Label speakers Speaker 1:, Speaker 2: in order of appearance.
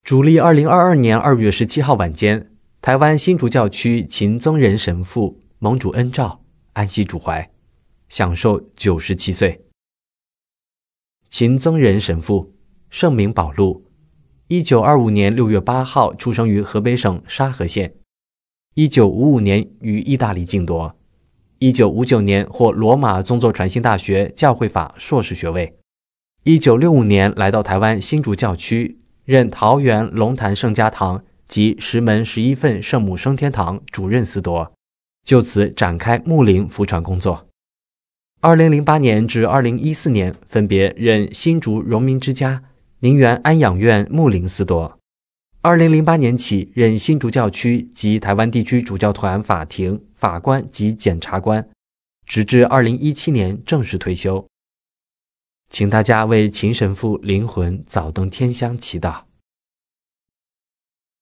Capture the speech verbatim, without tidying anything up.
Speaker 1: 主历二零二二年二月十七号晚间，台湾新竹教区秦宗仁神父蒙主恩召，安息主怀，享寿九十七岁。秦宗仁神父，圣名保禄，一九二五年六月八号出生于河北省沙河县，一九五五年于意大利境夺，一九五九年获罗马宗座传信大学教会法硕士学位，一九六五年来到台湾新竹教区，任桃园龙潭圣家堂及石门十一份圣母升天堂主任司铎，就此展开牧灵福传工作。二零零八年至二零一四年分别任新竹荣民之家、宁园安养院牧灵司铎。二零零八年起任新竹教区及台湾地区主教团法庭法官及检察官，直至二零一七年正式退休。请大家为秦神父灵魂早登天乡祈祷。